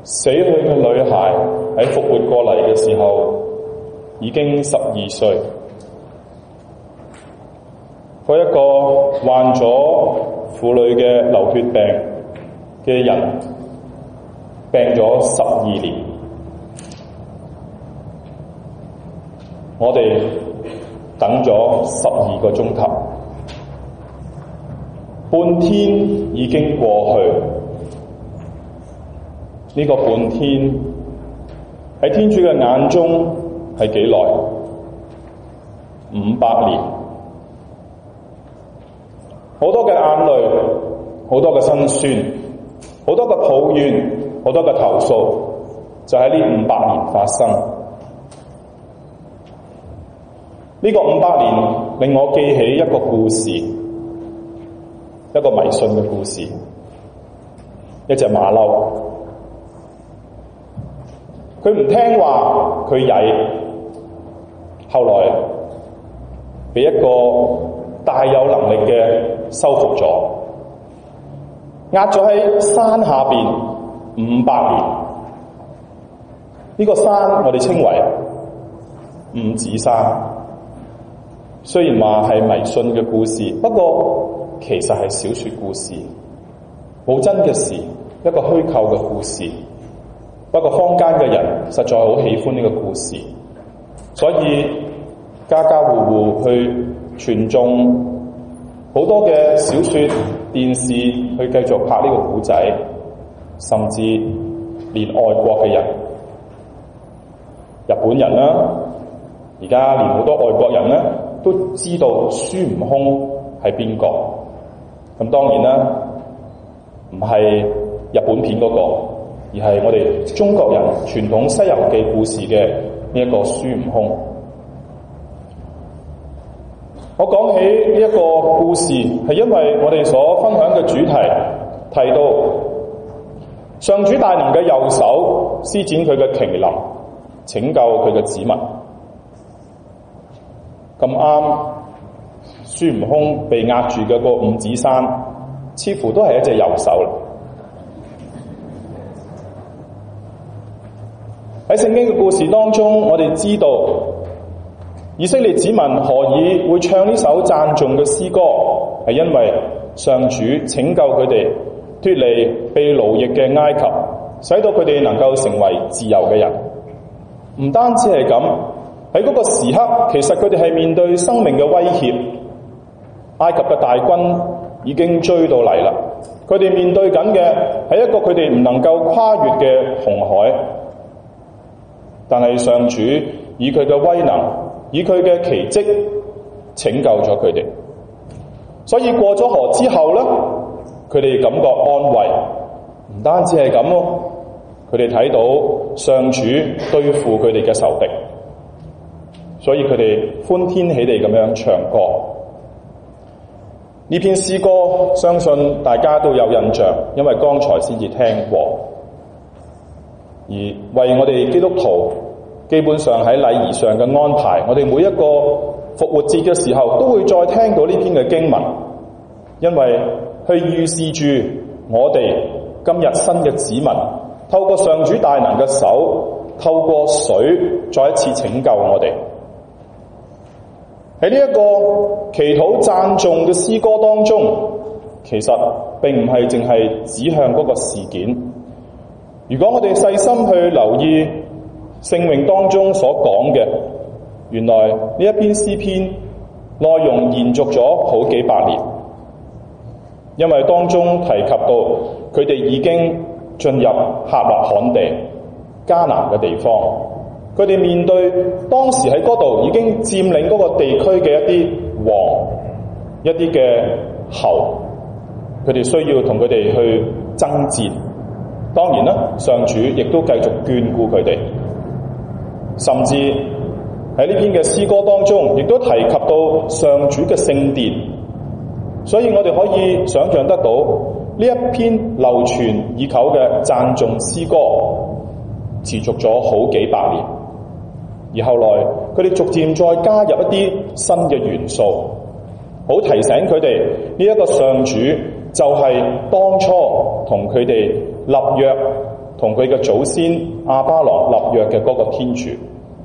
死去嘅女孩喺復活過嚟嘅時候已經12歲。嗰一個患咗婦女嘅流血病嘅人，病咗12年。我哋等咗12個鐘頭，半天已經過去。呢個半天喺天主嘅眼中係幾耐？500年。好多嘅眼淚，好多嘅辛酸，好多嘅抱怨，好多嘅投訴，就喺呢500年發生。呢個500年令我記起一個故事，一個迷信嘅故事。一隻馬騮，佢唔聽話，佢曳，後來被一個大有能力嘅收服咗，壓咗喺山下邊500年。呢個山我哋稱為五指山。雖然話係迷信嘅故事，不過其實係小說故事，冇真嘅事，一個虛構嘅故事。不過坊間嘅人實在好喜歡呢個故事，所以家家戶戶去傳頌好多嘅小說、電視去繼續拍呢個故仔，甚至連外國嘅人，日本人啦，而家連好多外國人咧都知道孫悟空係邊個。咁當然啦，唔係日本片嗰個，而係我哋中國人傳統《西遊記》故事嘅呢一個孫悟空。我講起呢一個故事，係因為我哋所分享嘅主題提到上主大能嘅右手施展佢嘅奇能，拯救佢嘅子民。咁啱，孫悟空被壓住嘅個五指山，似乎都係一隻右手啦。喺聖經嘅故事當中，我哋知道以色列子民何以會唱呢首讚頌嘅詩歌，係因為上主拯救佢哋脫離被奴役嘅埃及，使到佢哋能夠成為自由嘅人。唔單止係咁，喺嗰個時刻，其實佢哋係面對生命嘅威脅，埃及嘅大軍已經追到嚟啦。佢哋面對緊嘅係一個佢哋唔能夠跨越嘅紅海，但係上主以佢嘅威能，以佢嘅奇蹟拯救咗佢哋。所以過咗河之後咧，佢哋感覺安慰。唔單止係咁咯，佢哋睇到上主對付佢哋嘅仇敵，所以佢哋歡天喜地咁樣唱歌。呢篇詩歌相信大家都有印象，因為剛才先至聽過。而為我哋基督徒基本上喺禮儀上嘅安排，我哋每一個復活節嘅時候都會再聽到呢篇嘅經文，因為去預示住我哋今日新嘅子民透過上主大能嘅手，透過水再一次拯救我哋。喺呢一個祈禱讚頌嘅詩歌當中，其實並唔係淨係指向嗰個事件。如果我哋細心去留意聖詠當中所講嘅，原來呢一篇詩篇內容延續咗好幾百年，因為當中提及到佢哋已經進入客納罕地迦南嘅地方，佢哋面對當時喺嗰度已經佔領嗰個地區嘅一啲王、一啲嘅侯，佢哋需要同佢哋去爭戰。當然啦，上主亦都繼續眷顧佢哋，甚至喺呢篇嘅詩歌當中，亦都提及到上主嘅聖殿。所以我哋可以想象得到呢一篇流傳已久嘅讚頌詩歌，持續咗好幾百年。而後來佢哋逐漸再加入一啲新嘅元素，好提醒佢哋呢一個上主就係當初同佢哋立約同佢嘅祖先亞巴郎立約嘅嗰個天主。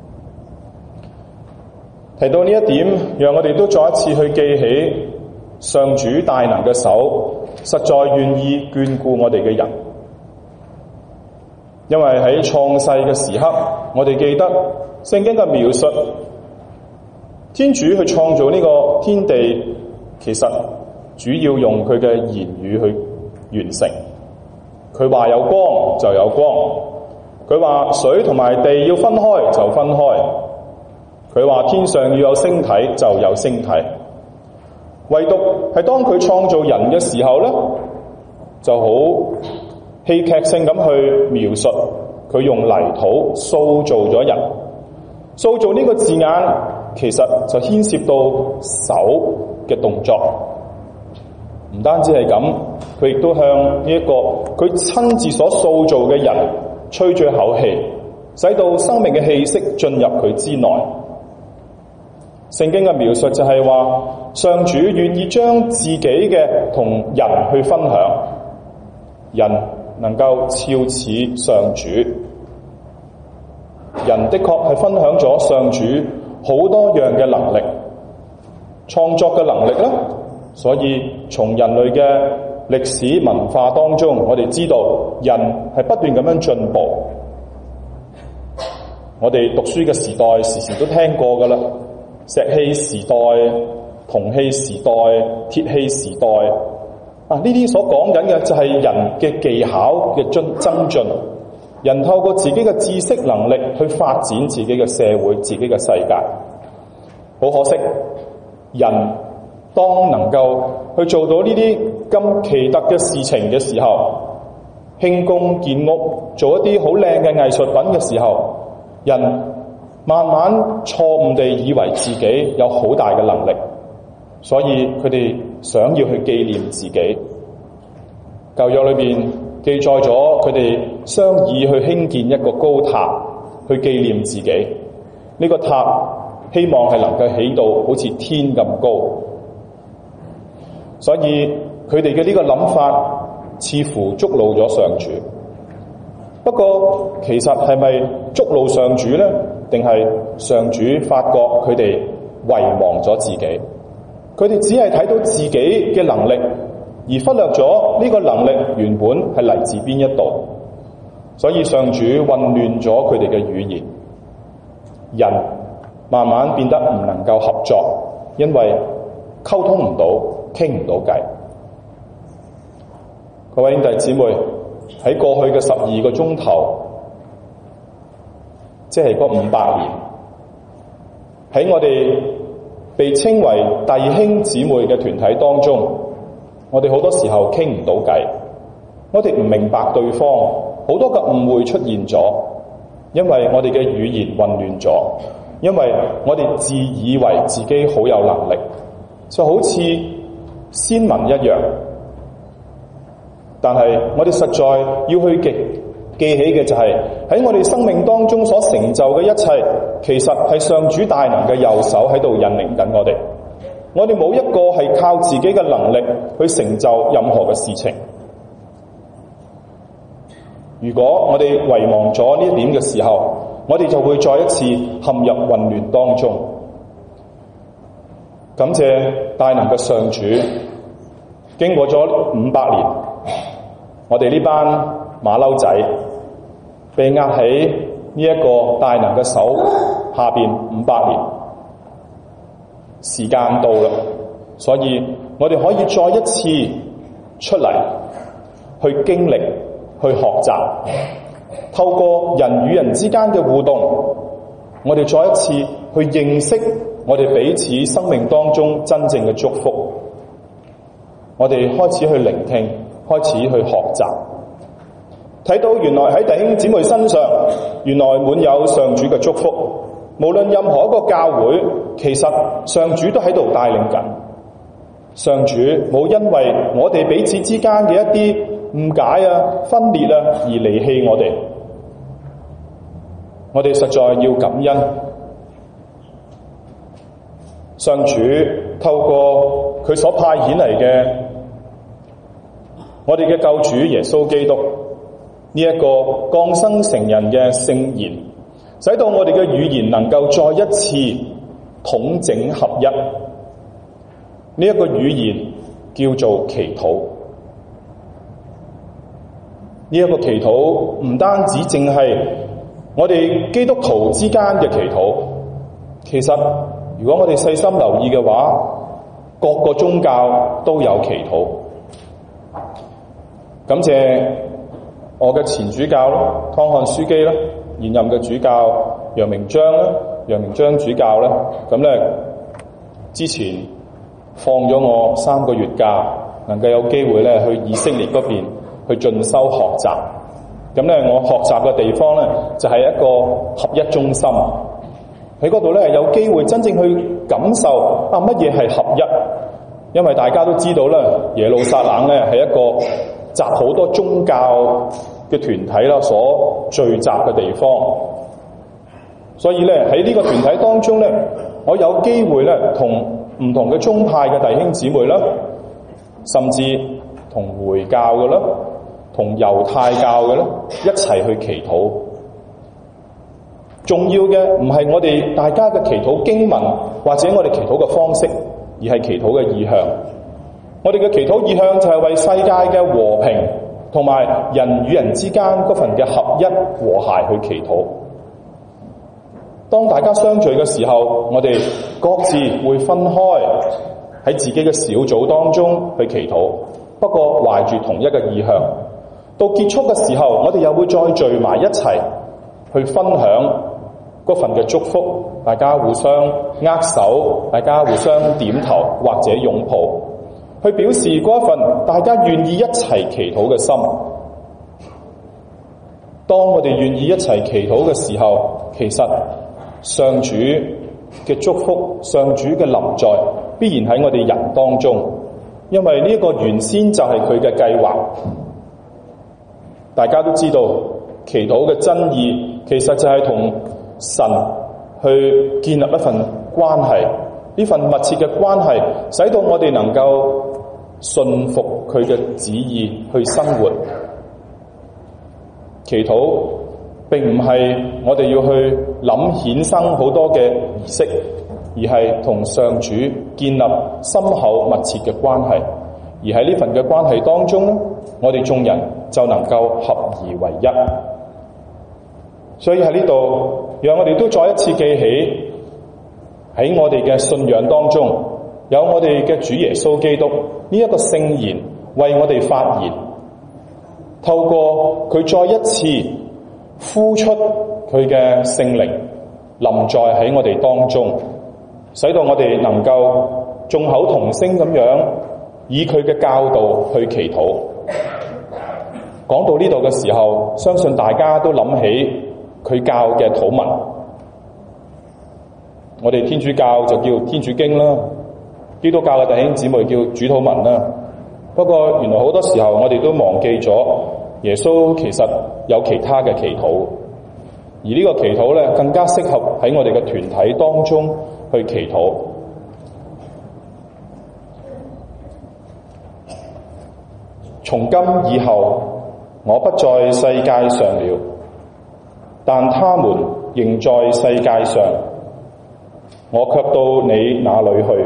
提到呢一點，讓我哋都再一次去記起上主大能嘅手，實在願意眷顧我哋嘅人。因為喺創世嘅時刻，我哋記得聖經嘅描述，天主去創造呢個天地，其實主要用佢嘅言語去完成。佢話有光就有光，佢話水同埋地要分開就分開，佢話天上要有星體就有星體。唯獨係當佢創造人嘅時候咧，就好戲劇性咁去描述佢用泥土塑造咗人。塑造呢個字眼其實就牽涉到手嘅動作，唔單止係咁，佢亦都向呢一個佢親自所塑造嘅人吹咗一口氣，使到生命嘅氣息進入佢之內。聖經嘅描述就係話，上主願意將自己嘅同人去分享，人能夠肖似上主。人的確係分享咗上主好多樣嘅能力，創作嘅能力啦。所以從人類嘅歷史文化當中，我哋知道人係不斷咁樣進步。我哋讀書嘅時代時時都聽過噶啦，石器時代、銅器時代、鐵器時代呢啲所講緊嘅就係人嘅技巧嘅增進，人透過自己嘅知識能力去發展自己嘅社會、自己嘅世界。好可惜，人當能夠去做到呢啲咁奇特嘅事情嘅時候，興工建屋，做一啲好靚嘅藝術品嘅時候，人慢慢錯誤地以為自己有好大嘅能力，所以佢哋想要去紀念自己。舊約裏邊記載咗佢哋商議去興建一個高塔去紀念自己。呢個塔希望係能夠起到好似天咁高，所以佢哋嘅呢個諗法似乎觸怒咗上主。不過其實係咪觸怒上主呢？定係上主發覺佢哋遺忘咗自己？佢哋只係睇到自己嘅能力，而忽略咗呢個能力原本係嚟自邊一度。所以上主混亂咗佢哋嘅語言，人慢慢變得唔能夠合作，因為溝通唔到，傾唔到偈。各位兄弟姊妹，喺過去嘅12個鐘頭，即係嗰500年，喺我哋被稱為弟兄姊妹嘅團體當中，我哋好多時候傾唔到偈，我哋唔明白對方，好多嘅誤會出現咗，因為我哋嘅語言混亂咗，因為我哋自以為自己好有能力，就好似先民一樣。但係我哋實在要去記起嘅就係喺我哋生命當中所成就嘅一切，其實係上主大能嘅右手喺度引領緊我哋。我哋冇一個係靠自己嘅能力去成就任何嘅事情。如果我哋遺忘咗呢一點嘅時候，我哋就會再一次陷入混亂當中。感謝大能嘅上主，經過咗500年，我哋呢班馬騮仔被壓喺呢一個大能嘅手下邊500年，時間到啦，所以我哋可以再一次出嚟去經歷、去學習，透過人與人之間嘅互動，我哋再一次去認識我哋彼此生命當中真正嘅祝福。我哋開始去聆聽，開始去學習，睇到原來喺弟兄姊妹身上，原來滿有上主嘅祝福。無論任何一個教會，其實上主都喺度帶領緊。上主冇因為我哋彼此之間嘅一啲誤解啊、分裂啊而離棄我哋。我哋實在要感恩，上主透過佢所派遣嚟嘅我哋嘅救主耶穌基督， 呢一個降生成人嘅聖言，使到我哋嘅語言能夠再一次統整合一。呢一個語言叫做祈禱。呢一個祈禱唔單止淨係我哋基督徒之間嘅祈禱，其實如果我哋細心留意嘅話，各個宗教都有祈禱。感謝我嘅前主教啦，湯漢樞機啦，現任嘅主教楊明章啦，楊明章主教啦，咁咧之前放咗我3個月假，能夠有機會咧去以色列嗰邊去進修學習。咁咧我學習嘅地方咧就係一個合一中心，喺嗰度咧有機會真正去感受乜嘢係合一。因為大家都知道咧，耶路撒冷咧係一個集好多宗教嘅團體啦所聚集嘅地方，所以咧喺呢個團體當中咧，我有機會咧同唔同嘅宗派嘅弟兄姊妹啦，甚至同回教嘅啦，同猶太教嘅啦一齊去祈禱。重要嘅唔係我哋大家嘅祈禱經文或者我哋祈禱嘅方式，而係祈禱嘅意向。我哋嘅祈禱意向就係為世界嘅和平同埋人與人之間嗰份嘅合一和諧去祈禱。當大家相聚嘅時候，我哋各自會分開喺自己嘅小組當中去祈禱，不過懷住同一個意向。到結束嘅時候，我哋又會再聚埋一齊去分享嗰份嘅祝福，大家互相握手，大家互相點頭或者擁抱，去表示嗰一份大家願意一齊祈禱嘅心。當我哋願意一齊祈禱嘅時候，其實上主嘅祝福，上主嘅臨在必然喺我哋人當中，因為呢一個原先就係佢嘅計劃。大家都知道祈禱嘅真意其實就係同神去建立一份關係，呢份密切嘅關係使到我哋能夠順服佢嘅旨意去生活。祈禱並唔係我哋要去諗衍生好多嘅儀式，而係同上主建立深厚密切嘅關係。而喺呢份嘅關係當中咧，我哋眾人就能夠合而為一。所以喺呢度，讓我哋都再一次記起喺我哋嘅信仰當中，有我哋嘅主耶穌基督呢一個聖言為我哋發言，透過佢再一次呼出佢嘅聖靈臨在喺我哋當中，使到我哋能夠眾口同聲咁樣以佢嘅教導去祈禱。講到呢度嘅時候，相信大家都諗起佢教嘅禱文。我哋天主教就叫天主經啦，基督教嘅弟兄姊妹叫主禱文啦。不過原來好多時候我哋都忘記咗耶穌其實有其他嘅祈禱，而呢個祈禱咧更加適合喺我哋嘅團體當中去祈禱。從今以後，我不在世界上了，但他們仍在世界上，我卻到你那裏去。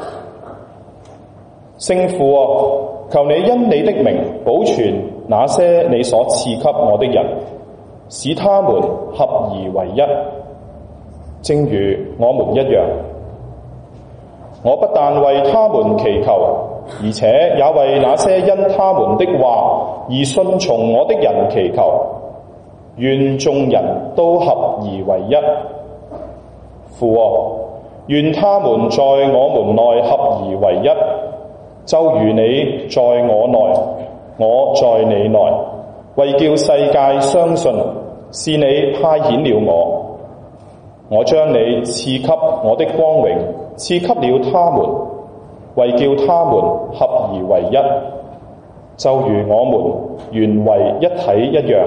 聖父啊，求你因你的名保存那些你所賜給我的人，使他們合而為一，正如我們一樣。我不但為他們祈求，而且也為那些因他們的話而信從我的人祈求，願眾人都合而為一。父啊，願他們在我們內合而為一，就如你在我內，我在你內，為叫世界相信是你派遣了我。我將你賜給我的光榮賜給了他們，為叫他們合而為一，就如我們原為一體一樣。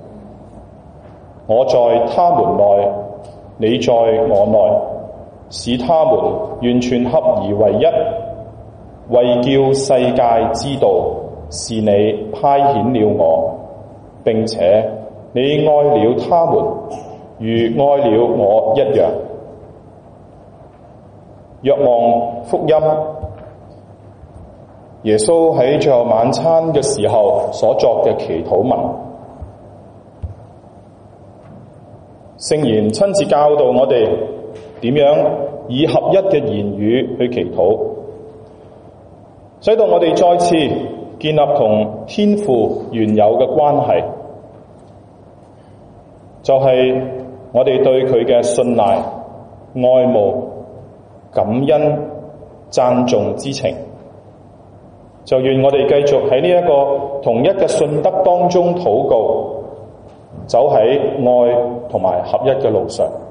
我在他們內，你在我內，使他們完全合而為一，為叫世界知道是你派遣了我， 並且你愛了他們，如愛了我一樣。若望福音，耶穌喺最後晚餐嘅時候所作嘅祈禱文，聖言親自教導我哋點樣以合一嘅言語去祈禱，使到我哋再次建立同天父原有嘅關係，就係我哋對佢嘅信賴、愛慕、感恩、讚頌之情。就願我哋繼續喺呢一個同一嘅信德當中禱告，走喺愛同埋合一嘅路上。